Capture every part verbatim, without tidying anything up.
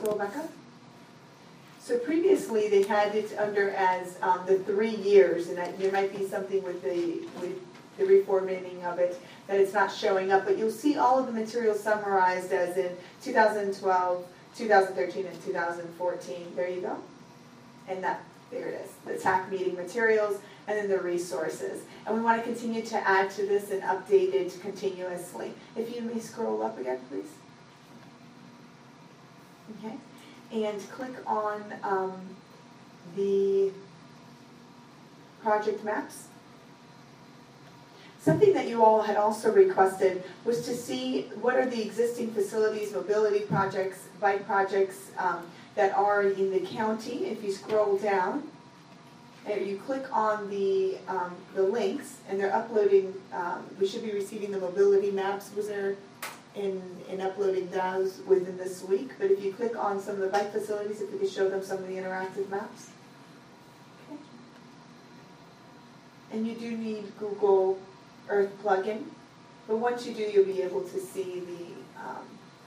scroll back up? So previously they had it under as um, the three years, and that there might be something with the with the reformatting of it that it's not showing up. But you'll see all of the materials summarized as in two thousand twelve, two thousand thirteen, and two thousand fourteen. There you go, and that there it is. The T A C meeting materials, and then the resources. And we want to continue to add to this and update it continuously. If you may scroll up again, please. Okay. And click on um, the project maps. Something that you all had also requested was to see what are the existing facilities, mobility projects, bike projects um, that are in the county. If you scroll down, and you click on the um, the links, and they're uploading. Um, we should be receiving the mobility maps. Was there? In, in uploading those within this week, but if you click on some of the bike facilities, if we could show them some of the interactive maps. Okay. And you do need Google Earth plugin, but once you do, you'll be able to see the, um,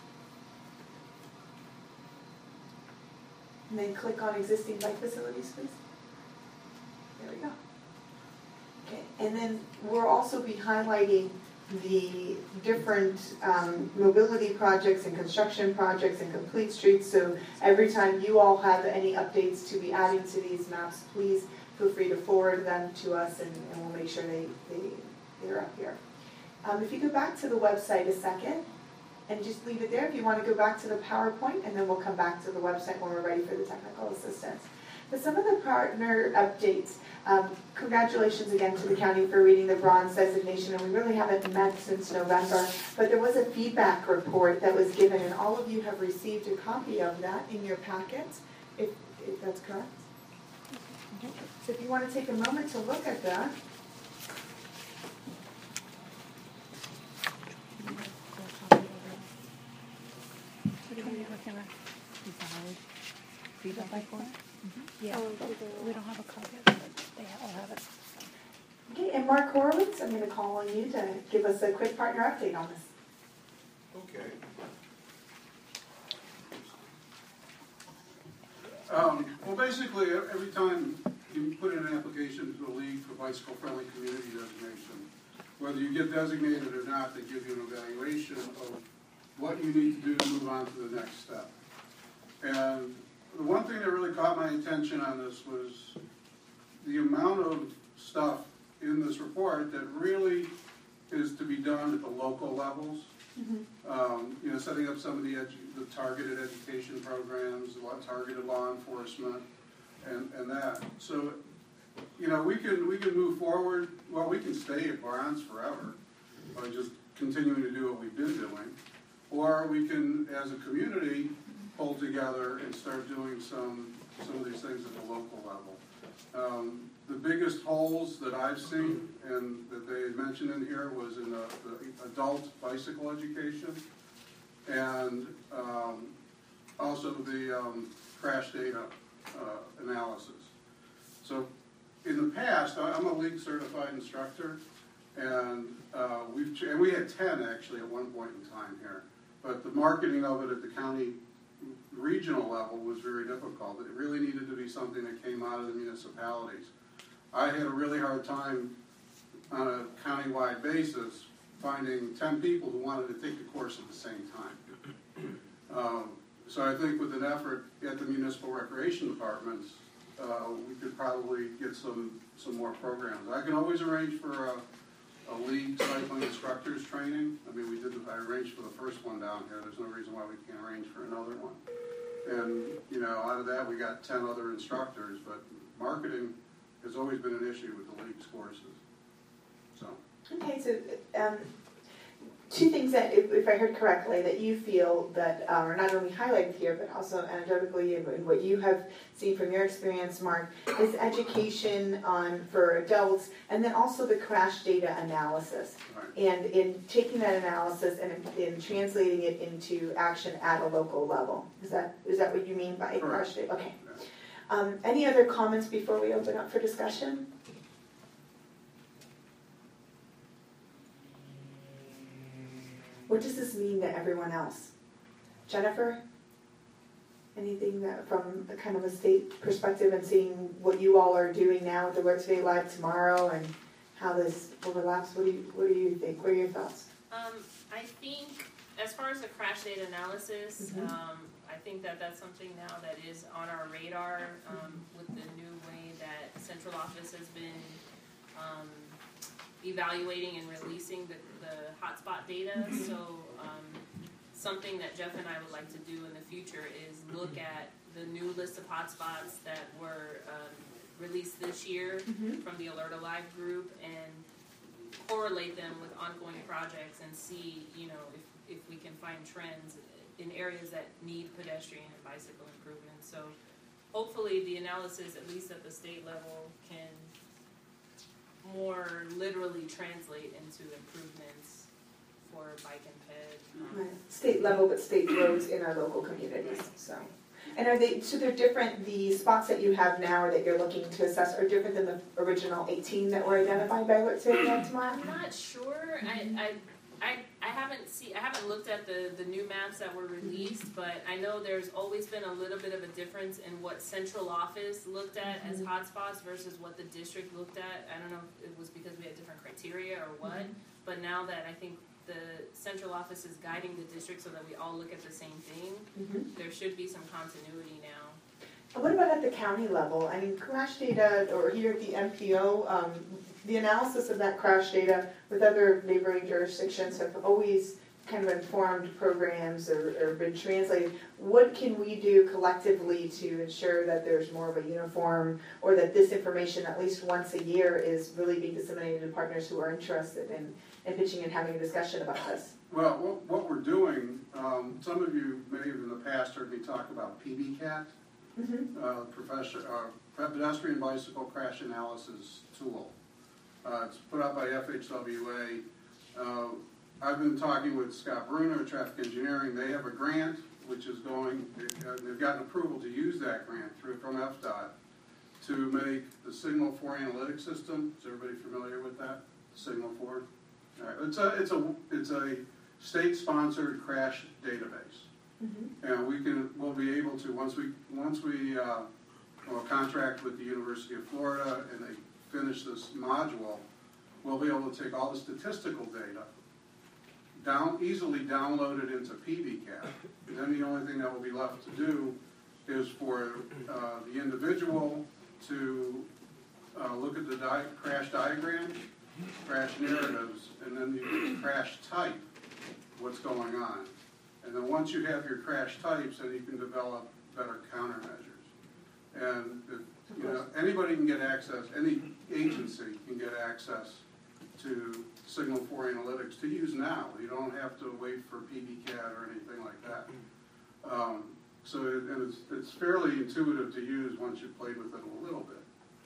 and then click on existing bike facilities, please. There we go. Okay, and then we'll also be highlighting the different um, mobility projects and construction projects and complete streets. So every time you all have any updates to be adding to these maps, please feel free to forward them to us, and, and we'll make sure they, they, they're up here. Um, if you go back to the website a second, and just leave it there if you want to go back to the PowerPoint, and then we'll come back to the website when we're ready for the technical assistance. But some of the partner updates, um, congratulations again to the county for reading the bronze designation, and we really haven't met since November, but there was a feedback report that was given, and all of you have received a copy of that in your packets, if, if that's correct. Okay. So if you want to take a moment to look at that. What are you looking at? Feedback report? Mm-hmm. Yeah, we don't have a copy of it, but they all have it. Okay, and Mark Horowitz, I'm going to call on you to give us a quick partner update on this. Okay. Um, well, basically, every time you put in an application to the League for Bicycle-Friendly Community Designation, whether you get designated or not, they give you an evaluation of what you need to do to move on to the next step. And the one thing that really caught my attention on this was the amount of stuff in this report that really is to be done at the local levels. Mm-hmm. um, you know, setting up some of the, edu the targeted education programs, targeted law enforcement, and, and that. So, you know, we can we can move forward. Well, we can stay at bronze forever by just continuing to do what we've been doing, or we can, as a community, pull together and start doing some some of these things at the local level. Um, the biggest holes that I've seen and that they had mentioned in here was in the, the adult bicycle education, and um, also the um, crash data uh, analysis. So in the past, I'm a league certified instructor, and uh, we've and we had ten actually at one point in time here, but the marketing of it at the county regional level was very difficult. It really needed to be something that came out of the municipalities. I had a really hard time on a countywide basis finding ten people who wanted to take the course at the same time. Um, so I think with an effort at the municipal recreation departments, uh, we could probably get some some more programs. I can always arrange for a, a league cycling instructors training. I mean, we did. I arranged for the first one down here. There's no reason why we can't arrange for another one. And you know, out of that, we got ten other instructors. But marketing has always been an issue with the league's courses. So. Okay, so um, two things that, if, if I heard correctly, that you feel that uh, are not only highlighted here, but also anecdotally in what you have seen from your experience, Mark, is education on for adults, and then also the crash data analysis. Right. And in taking that analysis and in, in translating it into action at a local level. Is that is that what you mean by Correct. crash data? Okay. Yeah. Um, any other comments before we open up for discussion? What does this mean to everyone else? Jennifer? Anything that from a kind of a state perspective and seeing what you all are doing now with the Work Today Live tomorrow and how this overlaps? What do you What do you think? What are your thoughts? Um, I think as far as the crash data analysis, Mhm. um, I think that that's something now that is on our radar um, with the new way that central office has been um, evaluating and releasing the, the hotspot data. Mhm. So um, something that Jeff and I would like to do in the future is look at the new list of hotspots that were um, released this year Mhm. from the Alert Alive group and correlate them with ongoing projects and see, you know, if, if we can find trends in areas that need pedestrian and bicycle improvements. So hopefully the analysis, at least at the state level, can more literally translate into improvements for bike and ped. Um, Right. State level, but state roads in our local communities. So, and are they? So they're different. The spots that you have now, or that you're looking to assess, are different than the original eighteen that were identified by Alert Today Live tomorrow. I'm not sure. I, I, I, I haven't see. I haven't looked at the, the new maps that were released, but I know there's always been a little bit of a difference in what central office looked at as hotspots versus what the district looked at. I don't know if it was because we had different criteria or what, but now that I think the central office is guiding the district so that we all look at the same thing, Mm-hmm. there should be some continuity now. And what about at the county level? I mean, crash data, or here at the M P O, um, the analysis of that crash data with other neighboring jurisdictions have always kind of informed programs or, or been translated. What can we do collectively to ensure that there's more of a uniform, or that this information at least once a year is really being disseminated to partners who are interested in, in pitching and having a discussion about this? Well, what, what we're doing, um, some of you may have in the past heard me talk about P B CAT, Mm-hmm. uh, professor, uh, pedestrian bicycle crash analysis tool. Uh, it's put out by F H W A. Uh, I've been talking with Scott Bruner at Traffic Engineering. They have a grant which is going, uh, they've gotten approval to use that grant through from F D O T to make the Signal four analytics system. Is everybody familiar with that? Signal four? All right. It's a, it's a, it's a state-sponsored crash database. Mm-hmm. And we can, we'll be able to, once we, once we uh, will contract with the University of Florida and they finish this module, we'll be able to take all the statistical data, down, easily download it into P B CAT. And then the only thing that will be left to do is for uh, the individual to uh, look at the di crash diagram, crash narratives, and then the crash type, what's going on. And then once you have your crash types, then you can develop better countermeasures. And if, you know, anybody can get access, any agency can get access to Signal four analytics to use now. You don't have to wait for P B CAT or anything like that. Um, so it, and it's, it's fairly intuitive to use once you've played with it a little bit.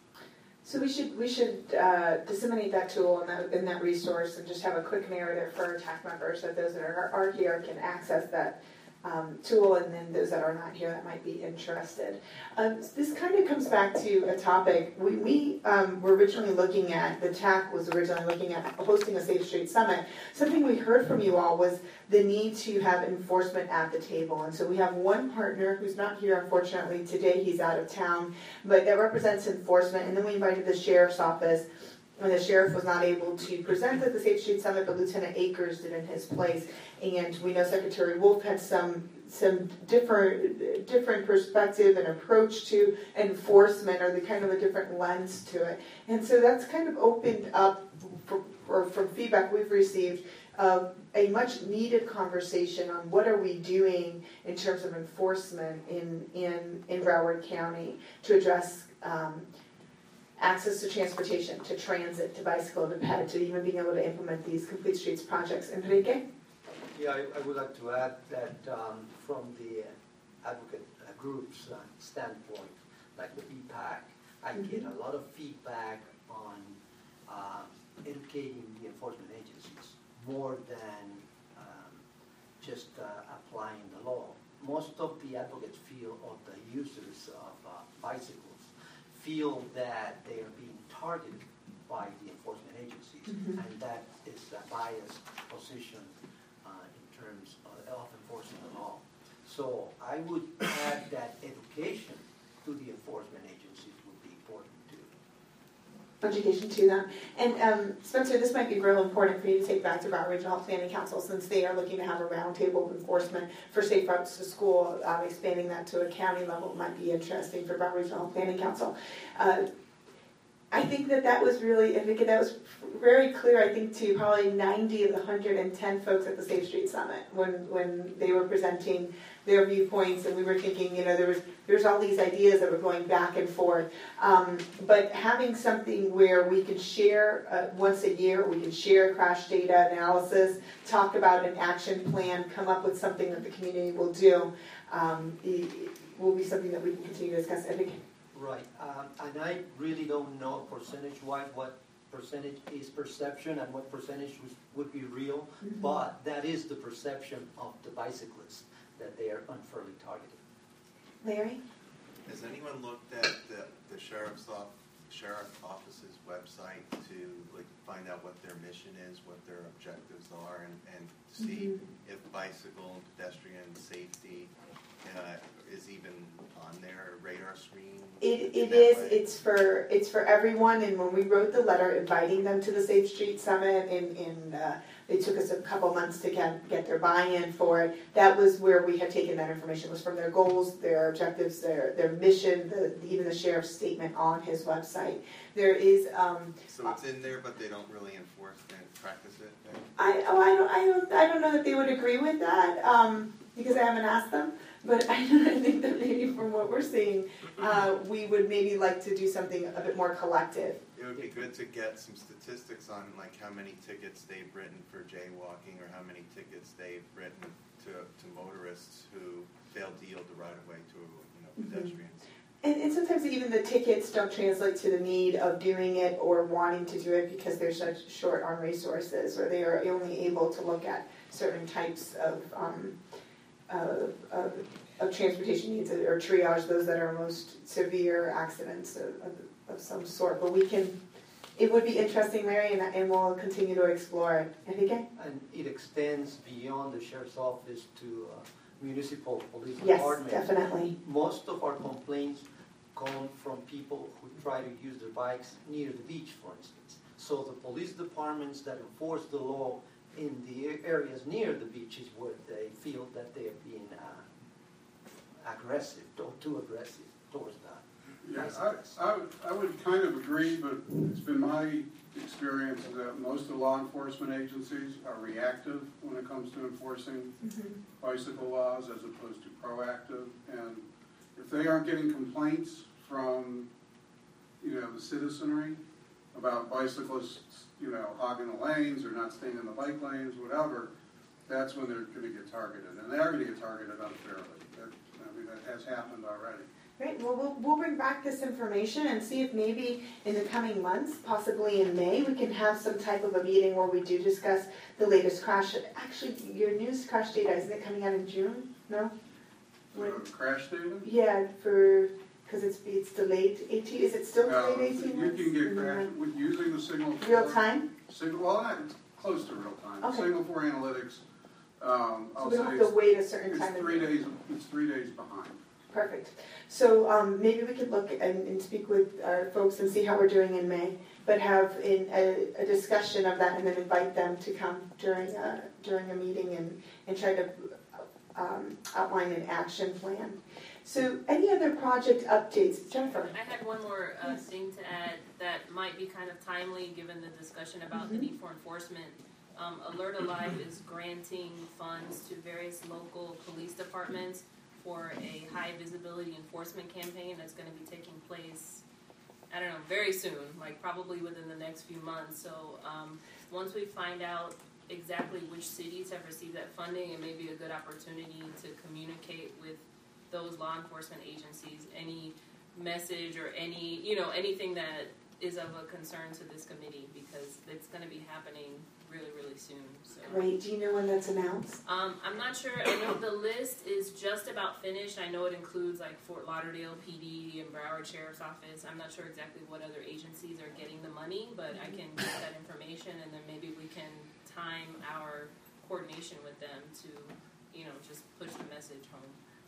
So we should we should uh, disseminate that tool and that in that resource, and just have a quick narrative for our T A C members, that those that are, are here can access that um, tool, and then those that are not here that might be interested. Um, this kind of comes back to a topic we, we um, were originally looking at. The T A C was originally looking at hosting a Safe Street Summit. Something we heard from you all was the need to have enforcement at the table, and so we have one partner who's not here unfortunately today. He's out of town, but that represents enforcement. And then we invited the sheriff's office, and the sheriff was not able to present at the Safe Street Summit, but Lieutenant Akers did in his place. And we know Secretary Wolf had some some different different perspective and approach to enforcement, or the kind of a different lens to it. And so that's kind of opened up, for, for, from feedback we've received, uh, a much needed conversation on what are we doing in terms of enforcement in in, in Broward County to address um, access to transportation, to transit, to bicycle, to ped, to even being able to implement these Complete Streets projects. Enrique? Yeah, I, I would like to add that um, from the advocate uh, group's uh, standpoint, like the B PAC, I mm-hmm. get a lot of feedback on uh, educating the enforcement agencies more than um, just uh, applying the law. Most of the advocates feel, or the users of uh, bicycles, feel that they are being targeted by the enforcement agencies, mm-hmm. and that is a biased position uh, in terms of, of enforcing the law. So So I would add that education to the enforcement agencies would be important too. Education to them. And um, Spencer, this might be real important for you to take back to Broward Regional Planning Council, since they are looking to have a roundtable of enforcement for safe routes to school. Um, expanding that to a county level might be interesting for Broward Regional Planning Council. Uh, I think that that was really, I think that was very clear, I think, to probably ninety of the one hundred ten folks at the Safe Street Summit when, when they were presenting their viewpoints, and we were thinking, you know, there was there's all these ideas that were going back and forth. Um, but having something where we can share uh, once a year, we can share crash data analysis, talk about an action plan, come up with something that the community will do, um, it, it will be something that we can continue to discuss. I think. Right, um, and I really don't know percentage-wise what percentage is perception and what percentage was, would be real, mm-hmm. but that is the perception of the bicyclists, that they are unfairly targeted. Larry? Has anyone looked at the, the sheriff's off, sheriff office's website to like find out what their mission is, what their objectives are, and, and see mm-hmm. if bicycle and pedestrian safety uh, is even on their radar screen? It it is. Way? It's for it's for everyone. And when we wrote the letter inviting them to the Safe Street Summit, and, and uh, it took us a couple months to get get their buy-in for it. That was where we had taken that information. It was from their goals, their objectives, their their mission, the, even the sheriff's statement on his website. There is. Um, so it's in there, but they don't really enforce and practice it. Then? I oh I don't I don't I don't know that they would agree with that um, because I haven't asked them. But I, I think that maybe from what we're seeing, uh, we would maybe like to do something a bit more collective. It would be good to get some statistics on like how many tickets they've written for jaywalking, or how many tickets they've written to, to motorists who failed to yield the right of way to you know, pedestrians. Mm-hmm. And, and sometimes even the tickets don't translate to the need of doing it or wanting to do it because they're such short on resources, or they are only able to look at certain types of um, Of, of, of transportation needs, or triage those that are most severe accidents of, of, of some sort. But we can, it would be interesting, Larry, and, and we'll continue to explore it. I think I, And it extends beyond the sheriff's office to uh, municipal police yes, department. Yes, definitely. Most of our complaints come from people who try to use their bikes near the beach, for instance. So the police departments that enforce the law in the areas near the beaches where they feel that they are being uh, aggressive, or too aggressive towards that. Yeah, I, I, would, I would kind of agree, but it's been my experience that most of the law enforcement agencies are reactive when it comes to enforcing mm-hmm. bicycle laws as opposed to proactive. And if they aren't getting complaints from, you know, the citizenry about bicyclists, you know, hogging the lanes or not staying in the bike lanes, whatever, that's when they're going to get targeted. And they are going to get targeted unfairly. That, I mean, that has happened already. Great. Well, well, we'll bring back this information and see if maybe in the coming months, possibly in May, we can have some type of a meeting where we do discuss the latest crash. Actually, your news crash data, isn't it coming out in June? No? When, uh, crash data? Yeah, for... Because it's it's delayed eighteen. Is it still no, delayed eighteen you months? You can get crash with using the signal. Real time. Signal. Well, not, it's close to real time. Okay. Signal for analytics. Um, so I'll we don't say have to wait a certain it's time. Three days. It's three days behind. Perfect. So um, maybe we could look and, and speak with our folks and see how we're doing in May, but have in a, a discussion of that and then invite them to come during a, during a meeting and, and try to um, outline an action plan. So any other project updates? Jennifer? I had one more uh, yes. thing to add that might be kind of timely given the discussion about mm-hmm. the need for enforcement. Um, Alert Alive is granting funds to various local police departments for a high visibility enforcement campaign that's going to be taking place, I don't know, very soon, like probably within the next few months. So um, once we find out exactly which cities have received that funding, it may be a good opportunity to communicate with those law enforcement agencies any message or any, you know, anything that is of a concern to this committee, because it's going to be happening really, really soon. So. Great. Do you know when that's announced? Um, I'm not sure. I know the list is just about finished. I know it includes like Fort Lauderdale P D and Broward Sheriff's Office. I'm not sure exactly what other agencies are getting the money, but I can get that information, and then maybe we can time our coordination with them to, you know, just push the message home.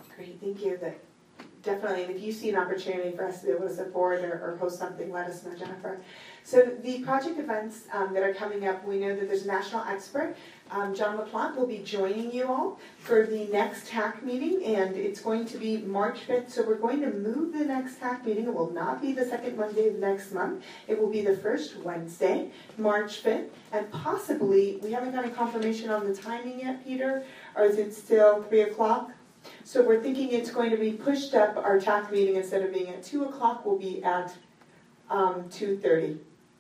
thank you. That definitely, and if you see an opportunity for us to be able to support or, or host something, let us know, Jennifer. So the project events um, that are coming up, we know that there's a national expert. Um, John LaPlante will be joining you all for the next T A C meeting, and it's going to be March fifth. So we're going to move the next T A C meeting. It will not be the second Monday of next month. It will be the first Wednesday, March fifth, and possibly, we haven't got a confirmation on the timing yet, Peter, or is it still three o'clock? So we're thinking it's going to be pushed up. Our T A C meeting, instead of being at two o'clock, will be at um, two thirty.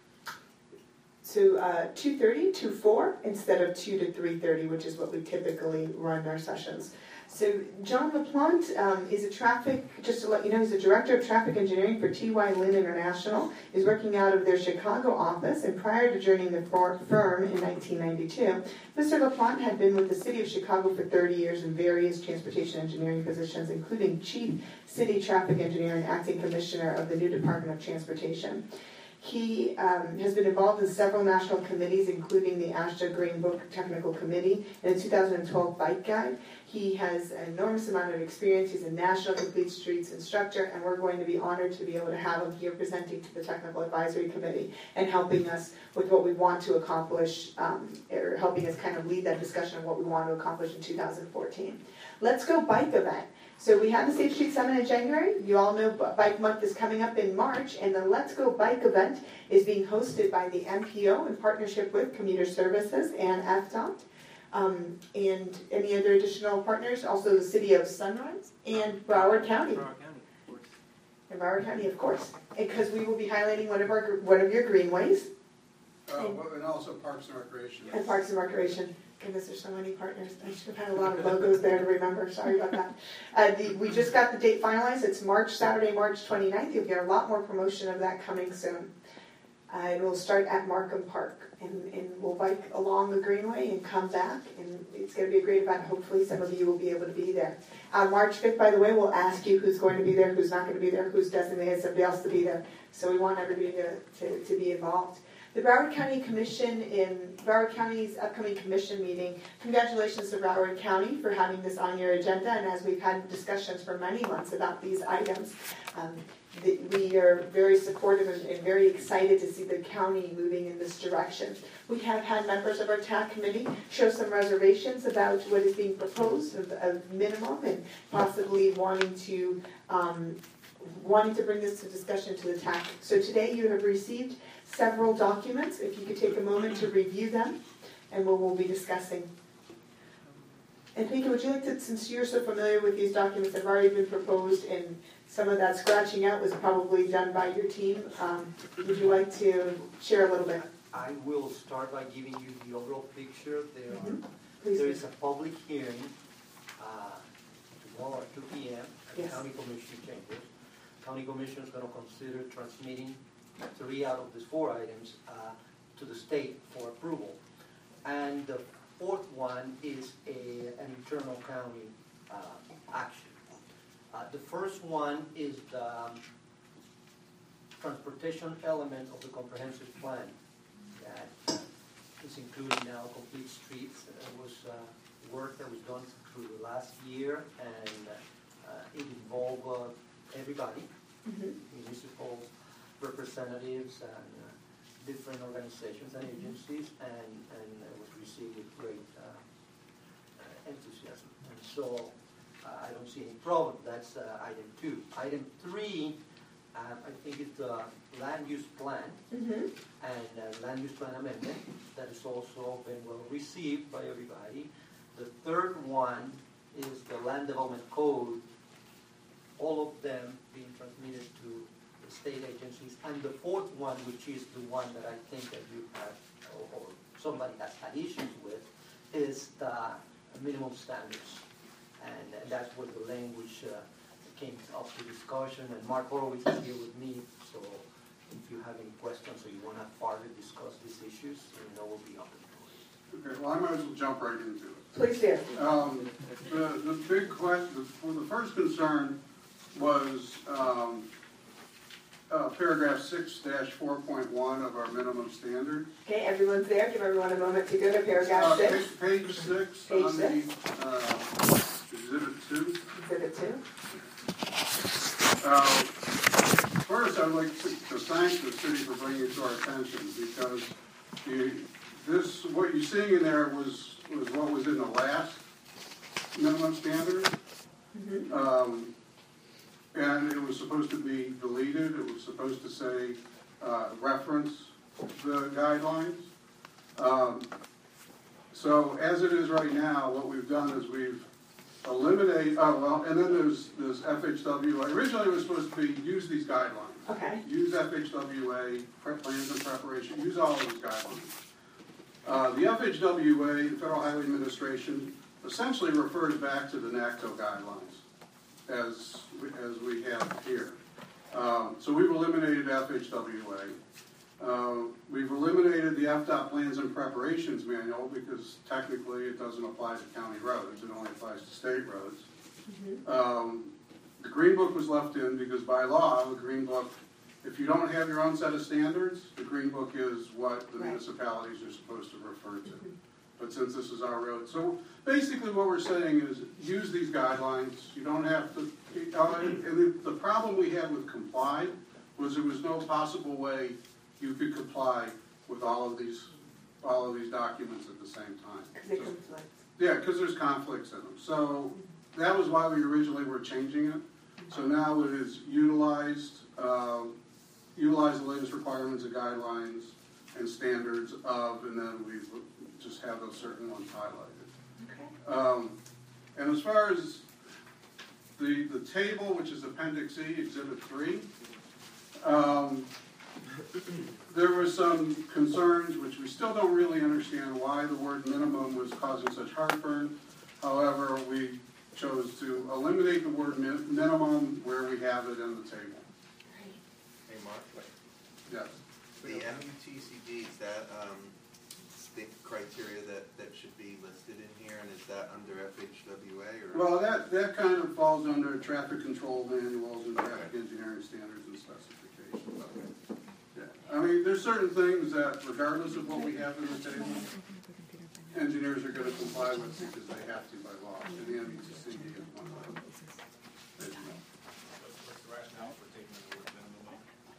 So uh, two thirty to four instead of two to three thirty, which is what we typically run our sessions. So John LaPlante um, is a traffic, just to let you know, he's a director of traffic engineering for T Y Lin International. He's working out of their Chicago office, and prior to joining the firm in nineteen ninety-two, Mister LaPlante had been with the city of Chicago for thirty years in various transportation engineering positions, including chief city traffic engineer and acting commissioner of the new Department of Transportation. He um, has been involved in several national committees, including the ASHA Green Book Technical Committee and the two thousand twelve Bike Guide. He has an enormous amount of experience. He's a National Complete Streets instructor, and we're going to be honored to be able to have him here presenting to the Technical Advisory Committee and helping us with what we want to accomplish, um, or helping us kind of lead that discussion of what we want to accomplish in two thousand fourteen. Let's Go Bike event. So we had the Safe Street Summit in January. You all know Bike Month is coming up in March, and the Let's Go Bike event is being hosted by the M P O in partnership with Commuter Services and F D O T. Um, and any other additional partners, also the City of Sunrise and Broward County. Broward County, of course. And Broward County, of course. Because we will be highlighting one of our one of your greenways. Uh, and also Parks and Recreation. And Parks and Recreation. Goodness, there's so many partners. I should have had a lot of logos there to remember. Sorry about that. Uh, the, we just got the date finalized. It's March, Saturday, March twenty-ninth. You'll get a lot more promotion of that coming soon. Uh, and we'll start at Markham Park. And, and we'll bike along the Greenway and come back. And it's going to be a great event. Hopefully some of you will be able to be there. On March fifth, by the way, we'll ask you who's going to be there, who's not going to be there, who's designated somebody else to be there. So we want everybody to, to, to be involved. The Broward County Commission in Broward County's upcoming commission meeting, congratulations to Broward County for having this on your agenda, and as we've had discussions for many months about these items, um, the, we are very supportive and, and very excited to see the county moving in this direction. We have had members of our T A C committee show some reservations about what is being proposed of, of minimum and possibly wanting to um, wanting to bring this to discussion to the T A C. So today you have received several documents. If you could take a moment to review them, and we'll, we'll be discussing. And Pinky, would you like to, since you're so familiar with these documents that have already been proposed, and some of that scratching out was probably done by your team, um, would you like to share a little bit? I will start by giving you the overall picture. There, Mm-hmm. are, Please there do. is a public hearing uh, tomorrow at two p m at Yes. the County Commission chambers. County Commission is going to consider transmitting three out of these four items uh, to the state for approval. And the fourth one is a, an internal county uh, action. Uh, the first one is the um, transportation element of the comprehensive plan that is including now complete streets. It was uh, work that was done through the last year, and uh, it involved uh, everybody, Mm-hmm. municipal representatives and uh, different organizations and agencies, and, and it was received with great uh, uh, enthusiasm. And so uh, I don't see any problem. That's uh, item two. Item three, uh, I think it's the land use plan Mm-hmm. and uh, land use plan amendment that has also been well received by everybody. The third one is the land development code, all of them being transmitted to the state agencies. And the fourth one, which is the one that I think that you have, or, or somebody has had issues with, is the minimum standards. And, and that's where the language uh, came up to discussion. And Mark Horowitz is here with me, so if you have any questions or you want to further discuss these issues, you know, we'll be open for it. Okay, well, I might as well jump right into it. Please do. Um, the, the big question, well, the first concern was um, uh, paragraph six dash four point one of our minimum standard. Okay, everyone's there. Give everyone a moment to go to paragraph Uh, six. Page, page six Page on six. the uh, Exhibit two. Exhibit two? Uh, First, I'd like to to thank the city for bringing it to our attention, because you, this, what you're seeing in there was, was what was in the last minimum standard. Mm-hmm. Um, and it was supposed to be deleted. It was supposed to say, uh, reference the guidelines. Um, so as it is right now, what we've done is we've eliminated, oh, well, and then there's this F H W A. Originally it was supposed to be, use these guidelines. Okay. Use F H W A, prep plans and preparation, use all of those guidelines. Uh, the F H W A, the Federal Highway Administration, essentially refers back to the NACTO guidelines, as, as we have here. Um, so we've eliminated F H W A. Uh, we've eliminated the F D O T Plans and Preparations Manual because technically it doesn't apply to county roads, it only applies to state roads. Mm-hmm. Um, the Green Book was left in because by law, the Green Book, if you don't have your own set of standards, the Green Book is what the Right. municipalities are supposed to refer to. Mm-hmm. But since this is our road, so basically what we're saying is use these guidelines. You don't have to, uh, and the, the problem we had with comply was there was no possible way you could comply with all of these, all of these documents at the same time. Because they So- conflict. yeah, because there's conflicts in them. So that was why we originally were changing it. So now it is utilized, um, utilize the latest requirements and guidelines and standards of, and then we just have those certain ones highlighted. Okay. Um, and as far as the, the table, which is Appendix E, Exhibit three, um, there were some concerns, which we still don't really understand why the word minimum was causing such heartburn. However, we chose to eliminate the word min- minimum where we have it in the table. Hey, Mark, Yes. the M U T C D, is that um, the criteria that, that should be listed in here, and is that under F H W A? Or? Well, that, that kind of falls under traffic control manuals and traffic engineering standards and specifications. Yeah. I mean, there's certain things that, regardless of what we have in the table, engineers are going to comply with because they have to by law. And the M U T C D is one of them. As you know. What's the rationale for taking the word minimum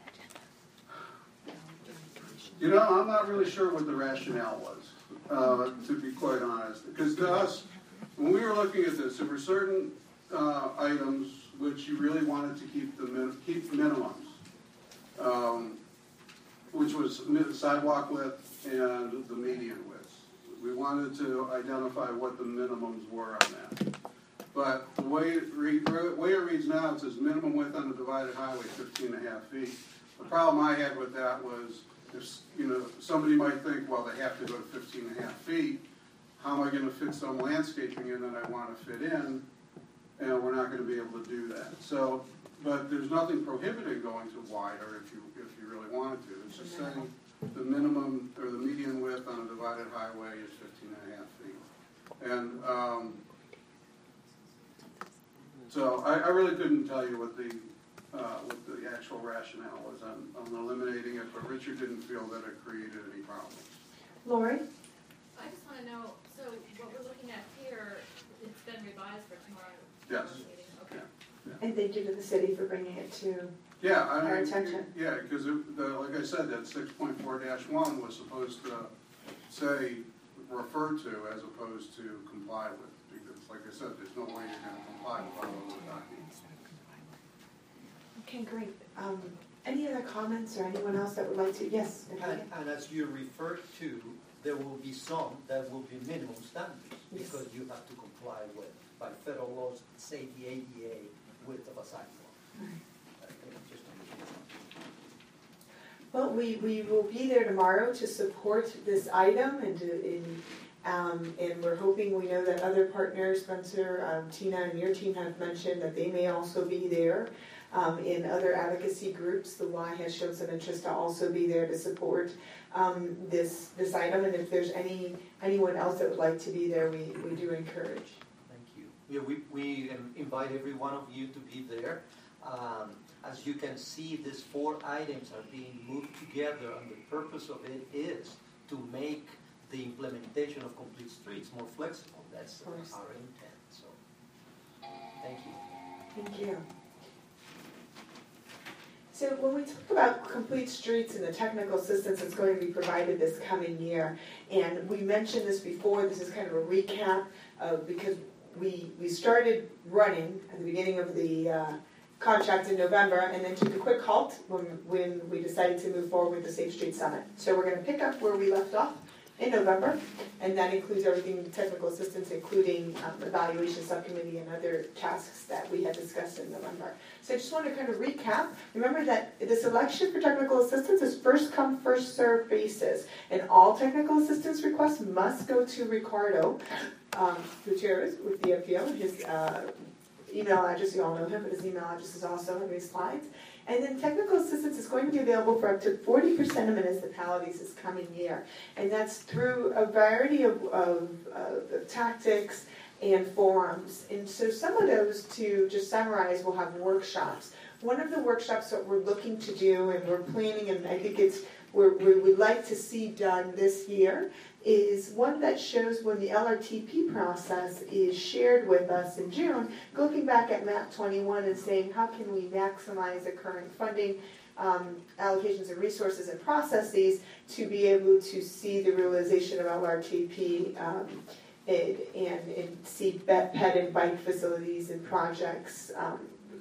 out? You know, I'm not really sure what the rationale was, uh, to be quite honest. Because to us, when we were looking at this, there were certain uh, items which you really wanted to keep the min- keep minimums, um, which was mid- sidewalk width and the median width. We wanted to identify what the minimums were on that. But the way it, read, the way it reads now, it says minimum width on the divided highway, fifteen and a half feet. The problem I had with that was, if, you know, somebody might think, well, they have to go to fifteen and a half feet. How am I going to fit some landscaping in that I want to fit in? And we're not going to be able to do that. So, but there's nothing prohibiting going to wider if you if you really wanted to. It's just saying the minimum or the median width on a divided highway is fifteen and a half feet. And um, so I, I really couldn't tell you what the uh, what the actual rationale was on, on eliminating it, but Richard didn't feel that it created any problems. Lori? I just want to know, so what we're looking at here, it's been revised for tomorrow. Yes. meeting. Okay. And thank you to the city for bringing it to, Yeah, I mean, Our attention. yeah, because like I said, that six point four dash one was supposed to say refer to as opposed to comply with, because like I said, there's no way you're going to comply with all of those documents. okay, great. Um, any other comments or anyone else that would like to, yes? And, and as you referred to, there will be some that will be minimum standards Yes. because you have to comply with, by federal laws, say the A D A width of a sidewalk. Right. I think just to- Well, we, we will be there tomorrow to support this item and to, in, um, and we're hoping, we know that other partners, Spencer, um, Tina and your team have mentioned that they may also be there. Um, in other advocacy groups, the Y has shown some interest to also be there to support um, this this item. And if there's any anyone else that would like to be there, we, we do encourage. Thank you. Yeah, we, we um, invite every one of you to be there. Um, as you can see, these four items are being moved together, and the purpose of it is to make the implementation of complete streets more flexible. That's Of course. our intent. So, Thank you. Thank you. So when we talk about complete streets and the technical assistance that's going to be provided this coming year, and we mentioned this before, this is kind of a recap of, because we we started running at the beginning of the uh, contract in November, and then took a quick halt when when we decided to move forward with the Safe Street Summit. So we're going to pick up where we left off in November, and that includes everything technical assistance, including um, evaluation subcommittee and other tasks that we had discussed in November. So I just want to kind of recap. Remember that the selection for technical assistance is first come, first served basis, and all technical assistance requests must go to Ricardo um, Gutierrez with the F P O. His uh, email address, you all know him, but his email address is also on these slides. And then technical assistance is going to be available for up to forty percent of municipalities this coming year. And that's through a variety of, of, of tactics and forums. And so some of those, to just summarize, will have workshops. One of the workshops that we're looking to do, and we're planning, and I think it's we're, we would like to see done this year, is one that shows when the L R T P process is shared with us in June, looking back at map twenty-one and saying how can we maximize the current funding um, allocations and resources and processes to be able to see the realization of L R T P um, and, and, and see pet and bike facilities and projects um,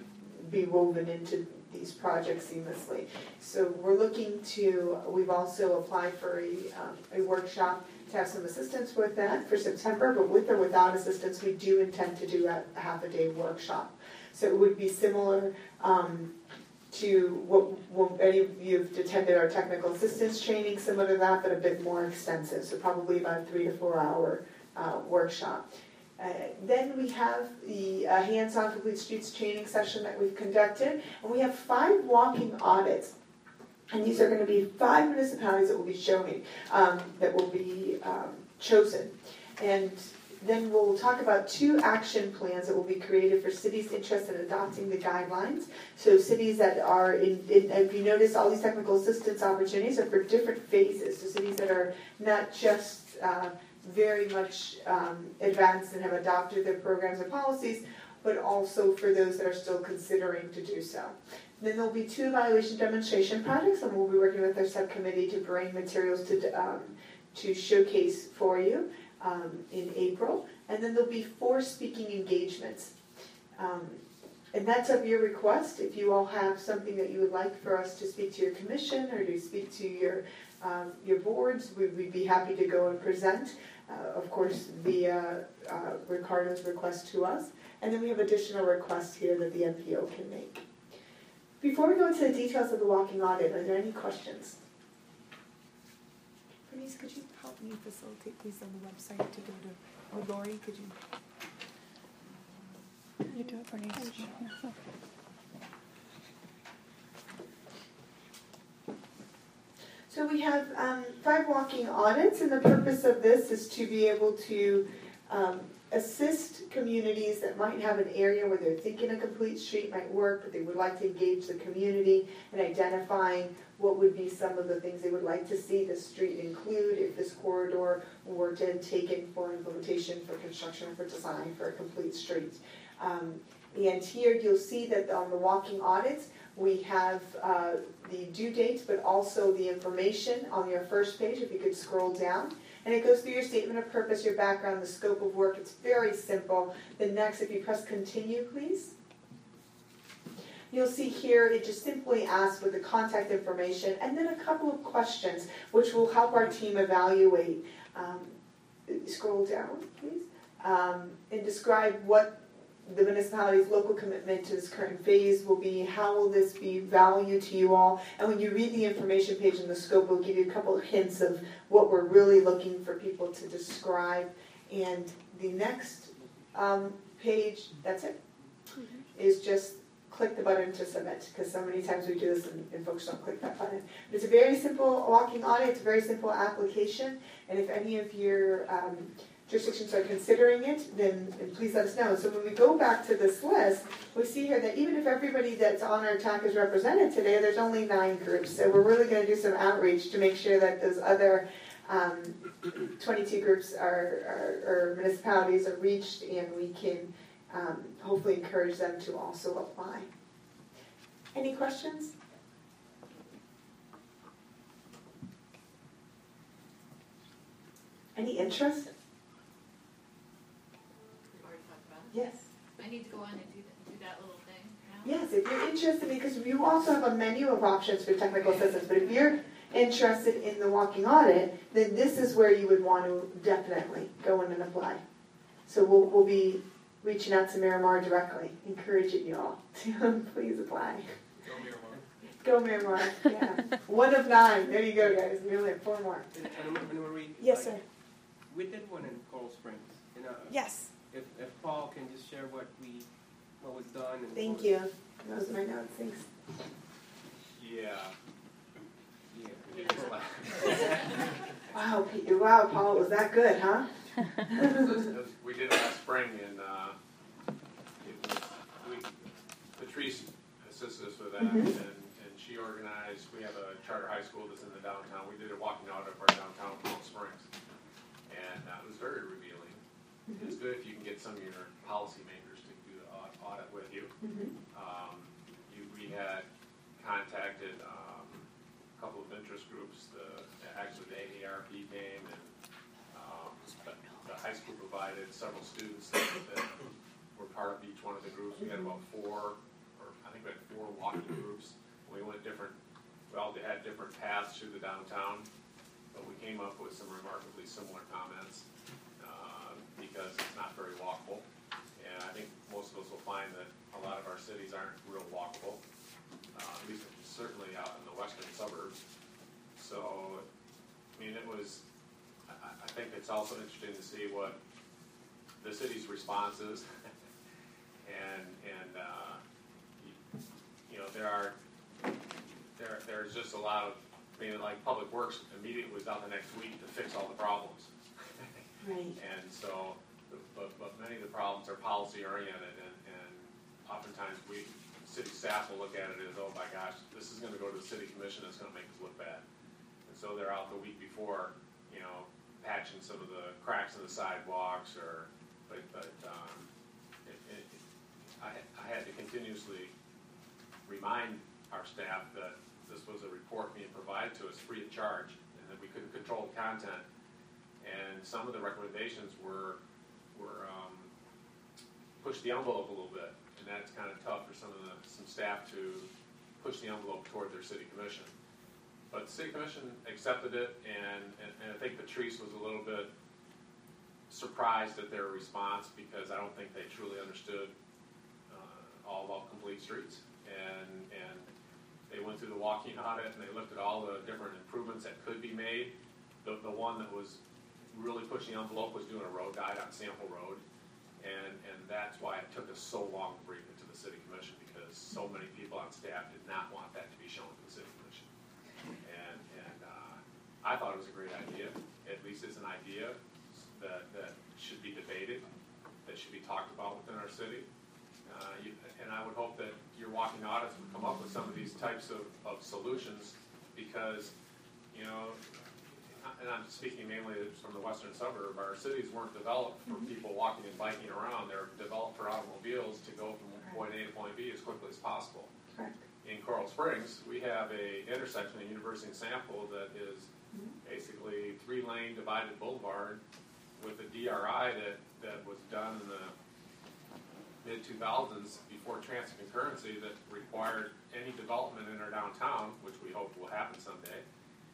be woven into these projects seamlessly. So we're looking to, we've also applied for a, um, a workshop to have some assistance with that for September, but with or without assistance, we do intend to do a, a half a day workshop. So it would be similar um, to what, what any of you have attended our technical assistance training, similar to that, but a bit more extensive. So probably about a three to four hour uh, workshop. Uh, then we have the uh, hands-on complete streets training session that we've conducted, and we have five walking audits. And these are going to be five municipalities that will be showing, um, that will be um, chosen. And then we'll talk about two action plans that will be created for cities interested in adopting the guidelines. So cities that are in, in if you notice, all these technical assistance opportunities are for different phases. So cities that are not just uh, very much um, advanced and have adopted their programs and policies, but also for those that are still considering to do so. Then there'll be two evaluation demonstration projects, and we'll be working with our subcommittee to bring materials to um, to showcase for you um, in April. And then there'll be four speaking engagements. Um, and that's at your request. If you all have something that you would like for us to speak to your commission or to speak to your um, your boards, we, we'd be happy to go and present, uh, of course, via uh, Ricardo's request to us. And then we have additional requests here that the N P O can make. Before we go into the details of the walking audit, are there any questions? Bernice, could you help me facilitate these on the website to go to, or Lori, could you? You do it, Bernice. Yeah. So we have um, five walking audits, and the purpose of this is to be able to um, assist communities that might have an area where they're thinking a complete street might work, but they would like to engage the community in identifying what would be some of the things they would like to see the street include if this corridor were to taken for implementation, for construction, or for design for a complete street. Um, and here you'll see that on the walking audits, we have uh, the due date, but also the information on your first page, if you could scroll down. And it goes through your statement of purpose, your background, the scope of work. It's very simple. Then next, if you press continue, please. You'll see here, it just simply asks for the contact information and then a couple of questions, which will help our team evaluate. Um, scroll down, please. Um, and describe what the municipality's local commitment to this current phase will be. How will this be value to you all? And when you read the information page in the scope, we'll give you a couple of hints of what we're really looking for people to describe. And the next um, page, that's it, mm-hmm. is just click the button to submit, because so many times we do this and, and folks don't click that button. But it's a very simple walking audit, it's a very simple application, and if any of your um, jurisdictions are considering it, then please let us know. So when we go back to this list, we see here that even if everybody that's on our T A C is represented today, there's only nine groups. So we're really going to do some outreach to make sure that those other um, twenty-two groups are, are, or municipalities are reached, and we can um, hopefully encourage them to also apply. Any questions? Any interest? We've already talked about it. Yes. I need to go on and do that, do that little thing now? Yes, if you're interested, because you also have a menu of options for technical assistance, but if you're interested in the walking audit, then this is where you would want to definitely go in and apply. So we'll, we'll be reaching out to Miramar directly, encouraging you all to please apply. Go Miramar. Go Miramar, yeah. One of nine, there you go guys, we only have four more. And Anna Marie, Yes, like, sir. we did one in Coral Springs. You know, Yes, if, if Paul can just share what we, what was done. And thank what- you. Those are my notes, thanks. Yeah. Yeah. Wow, Pete, wow, Paul, was that good, huh? We did it last spring, and uh, it was, we, Patrice assisted us with that, Mhm. and, and she organized, we have a charter high school that's in the downtown. We did a walking audit of our downtown Coral Springs, and uh, it was very revealing. It's good if you can get some of your policymakers to do the au- audit with you. Mhm. Um, you, we had contacted um, a couple of interest groups. The actually the A A R P came, and um, the, the high school provided several students that, that were part of each one of the groups. We had about four, or I think we had four walking groups. We went different. We all had different paths through the downtown, but we came up with some remarkably similar comments uh, because it's not very walkable. And I think most of us will find that a lot of our cities aren't real walkable, uh, at least certainly out in the western suburbs. So, I mean, it was, I, I think it's also interesting to see what the city's response is. and, and uh, you, you know, there are, there, there's just a lot of, I mean, like Public Works immediately was out the next week to fix all the problems. Right. And so, but, but many of the problems are policy oriented, and, and oftentimes we, city staff will look at it as, oh my gosh, this is gonna go to the city commission, it's gonna make us look bad. And so they're out the week before, you know, patching some of the cracks in the sidewalks, or, but, but, um, it, it, I, I had to continuously remind our staff that this was a report being provided to us free of charge, and that we couldn't control the content. And some of the recommendations were, were um, push the envelope a little bit, and that's kind of tough for some of the, some staff to push the envelope toward their city commission. But the city commission accepted it, and, and, and I think Patrice was a little bit surprised at their response, because I don't think they truly understood uh, all about complete streets. And, and they went through the walking audit, and they looked at all the different improvements that could be made. The, the one that was really pushing the envelope was doing a road guide on Sample Road, and and that's why it took us so long to bring it to the city commission, because so many people on staff did not want that to be shown to the city commission. And and uh, I thought it was a great idea. At least it's an idea that that should be debated, that should be talked about within our city. Uh, you, and I would hope that your walking audits would come up with some of these types of, of solutions, because, you know, and I'm speaking mainly from the western suburb, our cities weren't developed for people walking and biking around. They're developed for automobiles to go from point A to point B as quickly as possible. Correct. In Coral Springs, we have a intersection at University and Sample that is basically three-lane divided boulevard with a D R I that, that was done in the mid two thousands before transit concurrency, that required any development in our downtown, which we hope will happen someday.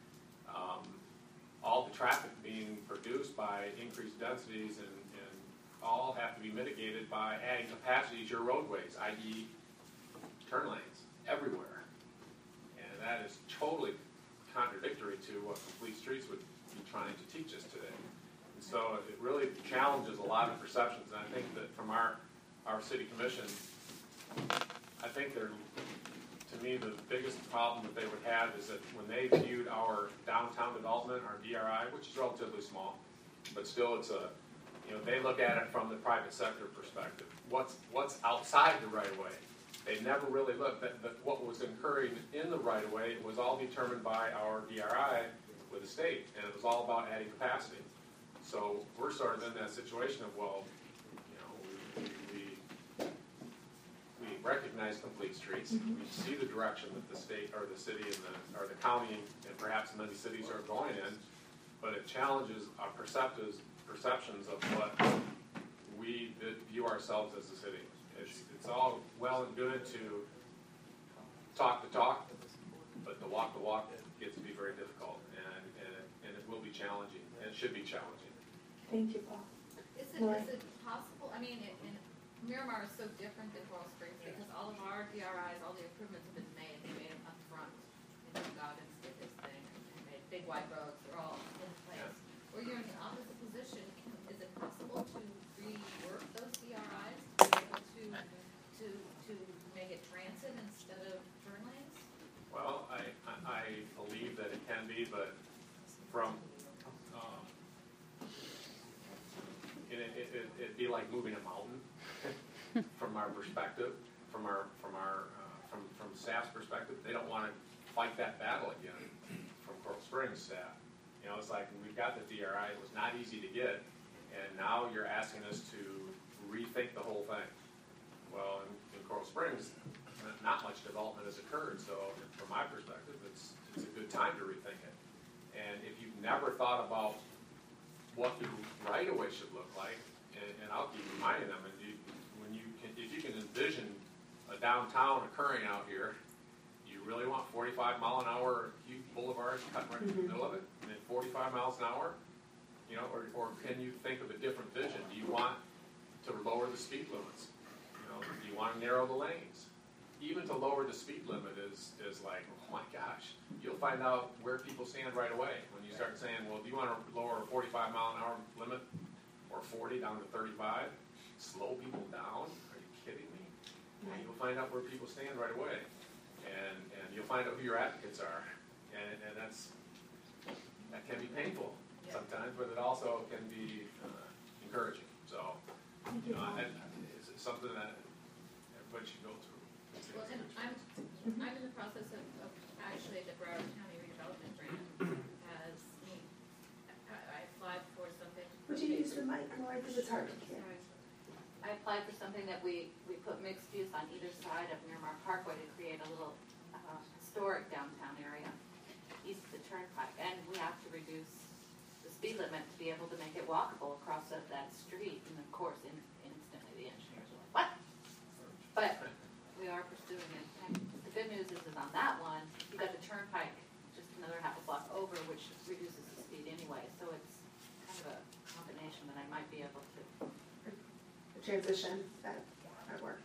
Um, all the traffic being produced by increased densities, and, and all have to be mitigated by adding capacity to your roadways, that is turn lanes everywhere. And that is totally contradictory to what Complete Streets would be trying to teach us today. And so it really challenges a lot of perceptions, and I think that from our, our city commission, I think they're, to me, the biggest problem that they would have is that when they viewed our downtown development, our D R I, which is relatively small, but still it's a, you know, they look at it from the private sector perspective. What's what's outside the right of way? They never really looked at, at what was occurring in the right of way. It was all determined by our D R I with the state, and it was all about adding capacity. So we're sort of in that situation of, well, you know, we, we nice, complete streets. We see the direction that the state or the city and the, or the county and perhaps many cities are going in, but it challenges our perceptives, perceptions of what we view ourselves as a city. It's, it's all well and good to talk the talk, but to walk the walk gets to be very difficult, and, and, it, and it will be challenging, and it should be challenging. Thank you, Paul. Is it, Right. is it possible, I mean, it, in Miramar is so different than Coral Springs because all of our D R Is, all the improvements have been made, they made them up front. And Goggins did his thing, and made big wide roads, they're all in place. Where you're in the opposite position, can, is it possible to rework those D R Is to be able to, to, to make it transit instead of turn lanes? Well, I, I, I believe that it can be, but from, um, it, it, it, it'd be like moving a mountain from our perspective, from our, from our, uh, from, from staff's perspective. They don't want to fight that battle again from Coral Springs staff. You know, it's like, we've got the D R I, it was not easy to get, and now you're asking us to rethink the whole thing. Well, in, in Coral Springs, not much development has occurred, so from my perspective, it's, it's a good time to rethink it. And if you've never thought about what the right-of-way should look like, and, and I'll keep reminding them, and you, when you can, if you can envision a downtown occurring out here, you really want forty-five mile an hour huge boulevards cut right in the middle of it, and then forty-five miles an hour, you know, or, or can you think of a different vision? Do you want to lower the speed limits? You know, do you want to narrow the lanes? Even to lower the speed limit is, is like, oh my gosh, you'll find out where people stand right away. When you start saying, well, do you want to lower a forty-five mile an hour limit or forty down to thirty-five? Slow people down? Are you kidding me? And you'll find out where people stand right away. And, and you'll find out who your advocates are. And, and that's, that can be painful sometimes, but it also can be uh, encouraging. So, you know, and it's something that everybody should go through. Well, and I'm, I'm in the process of, of actually the Broward County redevelopment grant has, I, I applied for something. Would you use the mic more, because it's hard to hear? Sorry. I applied for something that we, we put mixed use on either side of Miramar Parkway to create a little uh, historic downtown area east of the turnpike, and we have to reduce the speed limit to be able to make it walkable across that, that street, and of course, in, instantly the engineers are like, what? But we are pursuing it. And the good news is, is on that one, you got the turnpike just another half a block over, which reduces the speed anyway. So it's kind of a combination that I might be able to. The transition that might work.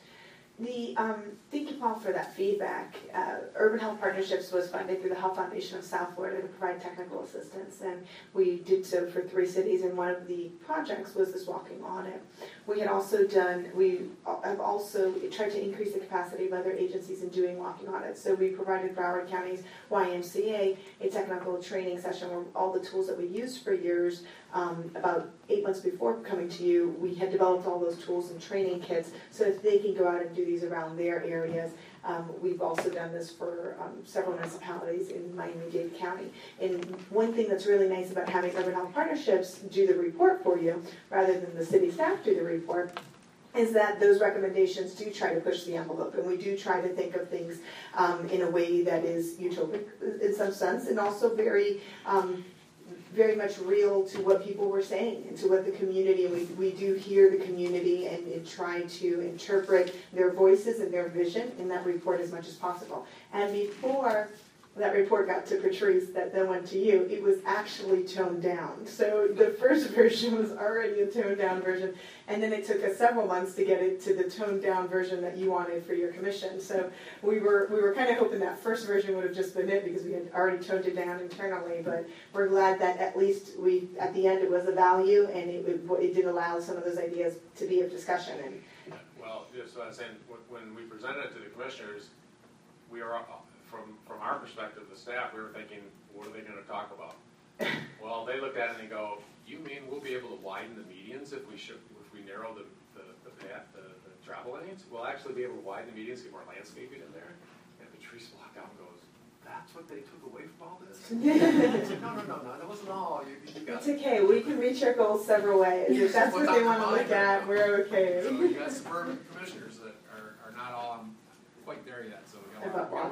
The um, thank you, Paul, for that feedback. Uh, Urban Health Partnerships was funded through the Health Foundation of South Florida to provide technical assistance, and we did so for three cities. And one of the projects was this walking audit. We had also done. We have also tried to increase the capacity of other agencies in doing walking audits. So we provided Broward County's Y M C A a technical training session where all the tools that we used for years. Um, about eight months before coming to you, we had developed all those tools and training kits so that they can go out and do these around their areas. Um, we've also done this for um, several municipalities in Miami-Dade County. And one thing that's really nice about having Urban Health Partnerships do the report for you, rather than the city staff do the report, is that those recommendations do try to push the envelope, and we do try to think of things um, in a way that is utopic in some sense, and also very um, very much real to what people were saying and to what the community, we, we do hear the community and, and try to interpret their voices and their vision in that report as much as possible. And before that report got to Patrice that then went to you, it was actually toned down. So the first version was already a toned down version, and then it took us several months to get it to the toned down version that you wanted for your commission. So we were we were kind of hoping that first version would have just been it because we had already toned it down internally, but we're glad that at least we, at the end, it was a value, and it, it, it did allow some of those ideas to be of discussion. And well, just what I was saying, when we presented it to the commissioners, we are From, from our perspective, the staff, we were thinking, what are they going to talk about? Well, they looked at it and they go, you mean we'll be able to widen the medians if we should, if we narrow the, the, the path, the, the travel lanes? We'll actually be able to widen the medians, get more landscaping in there? And Patrice walked out and goes, that's what they took away from all this? I said, no, no, no, no, that wasn't all. You, you got it's okay. We can reach our goals several ways. If that's what they want to look at, we're okay. So you got suburban commissioners that are, are not all on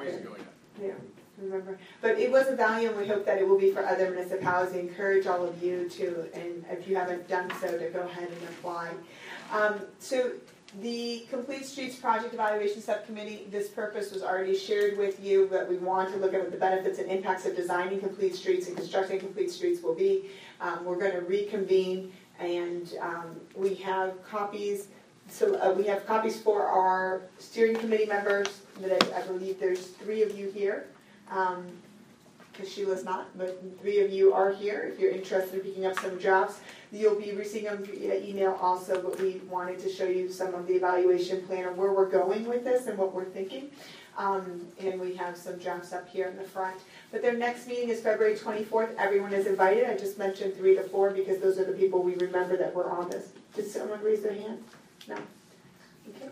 ways to go yet. Yeah, remember. But it was a value, and we hope that it will be for other municipalities. I encourage all of you to, and if you haven't done so, to go ahead and apply. Um, so the Complete Streets Project Evaluation Subcommittee, this purpose was already shared with you, but we want to look at what the benefits and impacts of designing complete streets and constructing complete streets will be. Um, we're going to reconvene, and um, we have copies. So uh, we have copies for our steering committee members. That I, I believe there's three of you here, because um, Sheila's not, but three of you are here. If you're interested in picking up some drafts, you'll be receiving them via email also, but we wanted to show you some of the evaluation plan of where we're going with this and what we're thinking. Um, and we have some drafts up here in the front. But their next meeting is February twenty-fourth. Everyone is invited. I just mentioned three to four because those are the people we remember that were on this. Did someone raise their hand? No? Okay.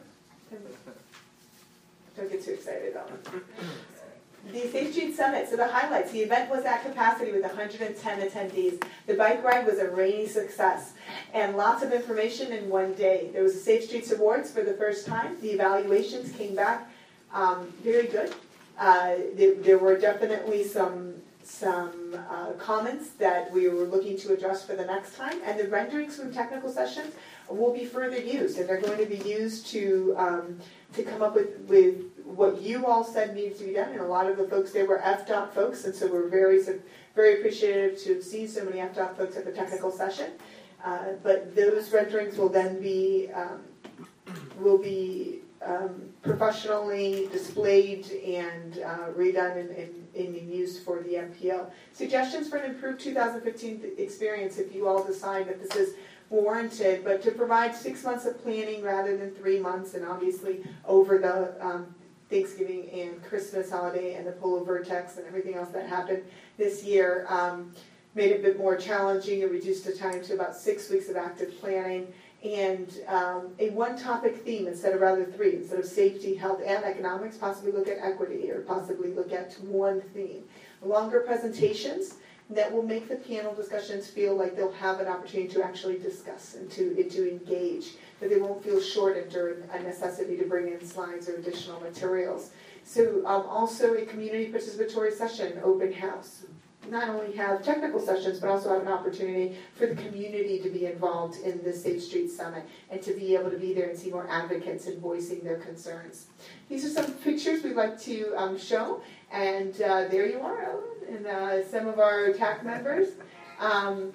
Don't get too excited about it. The Safe Street Summit, so the highlights. The event was at capacity with one hundred ten attendees. The bike ride was a rainy success and lots of information in one day. There was a Safe Streets Awards for the first time. The evaluations came back um, very good. Uh, there, there were definitely some some uh, comments that we were looking to address for the next time, and the renderings from technical sessions will be further used, and they're going to be used to um, to come up with, with what you all said needs to be done, and a lot of the folks there were F D O T folks, and so we're very very appreciative to have seen so many F D O T folks at the technical session. Uh, but those renderings will then be um, will be um, professionally displayed and uh, redone and, and, and used for the M P O. Suggestions for an improved two thousand fifteen experience if you all decide that this is warranted, but to provide six months of planning rather than three months, and obviously over the um, Thanksgiving and Christmas holiday and the polar vortex and everything else that happened this year um, made it a bit more challenging and reduced the time to about six weeks of active planning, and um, a one-topic theme instead of rather three. Instead of safety, health, and economics, possibly look at equity, or possibly look at one theme. Longer presentations that will make the panel discussions feel like they'll have an opportunity to actually discuss and to, and to engage, that they won't feel shortened or a necessity to bring in slides or additional materials. So um, also a community participatory session, open house. Not only have technical sessions, but also have an opportunity for the community to be involved in the Safe Streets Summit and to be able to be there and see more advocates and voicing their concerns. These are some pictures we'd like to um, show, and uh, there you are, Ellen, and uh, some of our T A C members um,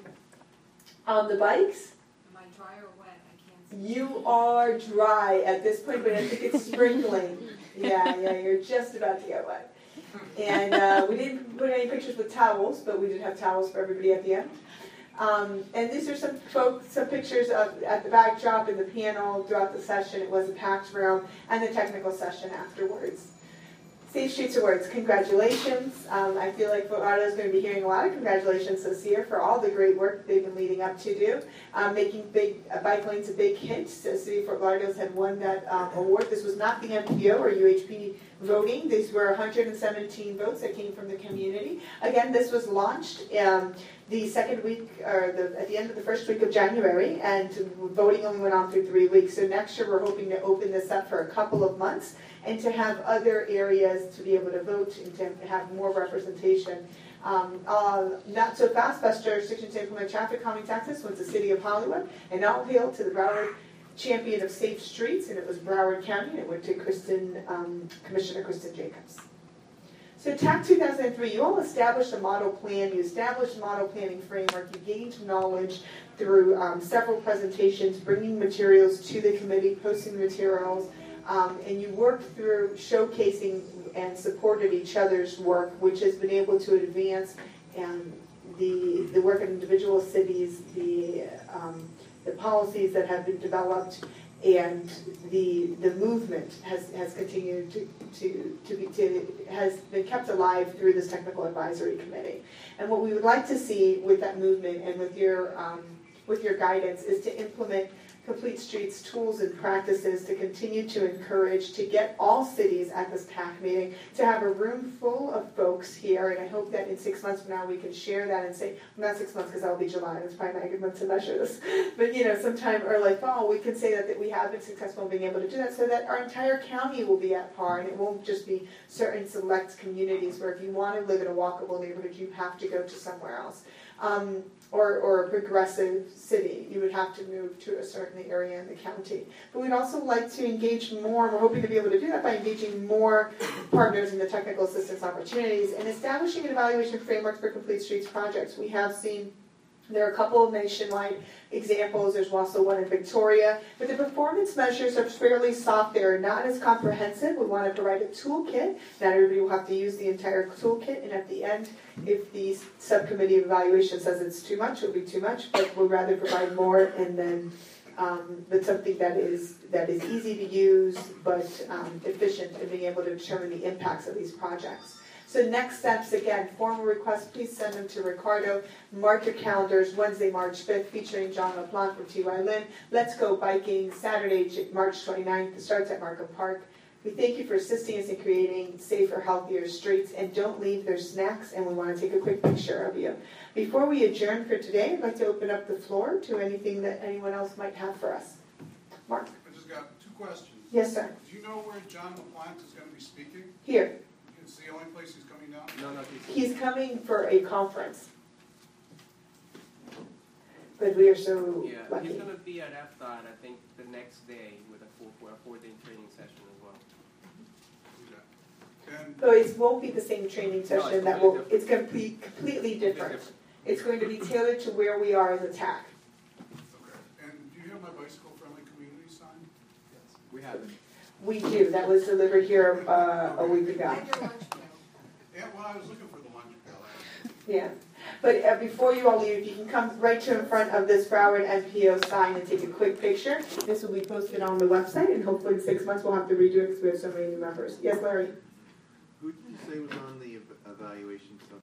on the bikes. Am I dry or wet? I can't see. You are dry at this point, but I think it's sprinkling. Yeah, yeah, you're just about to get wet. And uh, we didn't put any pictures with towels, but we did have towels for everybody at the end. Um, and these are some folks, some pictures of at the backdrop in the panel throughout the session. It was a packed room, and the technical session afterwards. Safe Streets Awards, congratulations. Um, I feel like Fort Lauderdale is going to be hearing a lot of congratulations this year for all the great work they've been leading up to do. Um, making big uh, bike lanes a big hit. So City of Fort Lauderdale had won that um, award. This was not the M P O or U H P voting. These were one hundred seventeen votes that came from the community. Again, this was launched um, the second week, or the, at the end of the first week of January, and voting only went on for three weeks. So next year we're hoping to open this up for a couple of months and to have other areas to be able to vote and to have more representation. Um, uh, not so fast, best jurisdiction to implement traffic calming taxes was the City of Hollywood, and all hail to the Broward champion of safe streets, and it was Broward County, and it went to Kristen, um, Commissioner Kristen Jacobs. So T A C two thousand three, you all established a model plan, you established a model planning framework, you gained knowledge through um, several presentations, bringing materials to the committee, posting materials, um, and you worked through showcasing and supported each other's work, which has been able to advance um, the, the work of individual cities, the um, the policies that have been developed, and the the movement has, has continued to to to be to has been kept alive through this technical advisory committee. And what we would like to see with that movement and with your um, with your guidance is to implement Complete Streets tools and practices to continue to encourage, to get all cities at this PAC meeting, to have a room full of folks here, and I hope that in six months from now we can share that and say, well, not six months because that'll be July, it's probably not a good month to measure this, but you know, sometime early fall, we can say that, that we have been successful in being able to do that, so that our entire county will be at par, and it won't just be certain select communities where if you want to live in a walkable neighborhood, you have to go to somewhere else. Um, or, or a progressive city, you would have to move to a certain area in the county. But we'd also like to engage more, we're hoping to be able to do that by engaging more partners in the technical assistance opportunities and establishing an evaluation framework for Complete Streets projects. We have seen there are a couple of nationwide examples. There's also one in Victoria. But the performance measures are fairly soft. They're not as comprehensive. We want to provide a toolkit. Not everybody will have to use the entire toolkit. And at the end, if the subcommittee of evaluation says it's too much, it'll be too much. But we'd rather provide more and then um, but something that is that is easy to use but um, efficient in being able to determine the impacts of these projects. So next steps, again, formal requests, please send them to Ricardo. Mark your calendars, Wednesday, March fifth, featuring John LeBlanc from T Y Lin. Let's Go Biking, Saturday, March twenty-ninth. It starts at Markham Park. We thank you for assisting us in creating safer, healthier streets, and don't leave their snacks, and we want to take a quick picture of you. Before we adjourn for today, I'd like to open up the floor to anything that anyone else might have for us. Mark? I just got two questions. Yes, sir. Do you know where John LeBlanc is going to be speaking? Here. It's the only place he's coming down? No, no, he's. He's coming for a conference. But we are so Yeah, lucky. he's gonna be at F D O T, I think, the next day with a four, for a four-day training session as well. Okay. And So it won't be the same training No, session it's that completely will, it's complete, completely different. It's going to be tailored to where we are as a T A C. okay. And do you have my bicycle-friendly community sign? We have it. We do, that was delivered here uh, a week ago. And your lunch pail. Yeah, well, I was looking for the lunch pail. Yeah. But uh, before you all leave, if you can come right to in front of this Broward N P O sign and take a quick picture. This will be posted on the website, and hopefully in six months we'll have to redo it because we have so many new members. Yes, Larry? Who did you say was on the ev- evaluation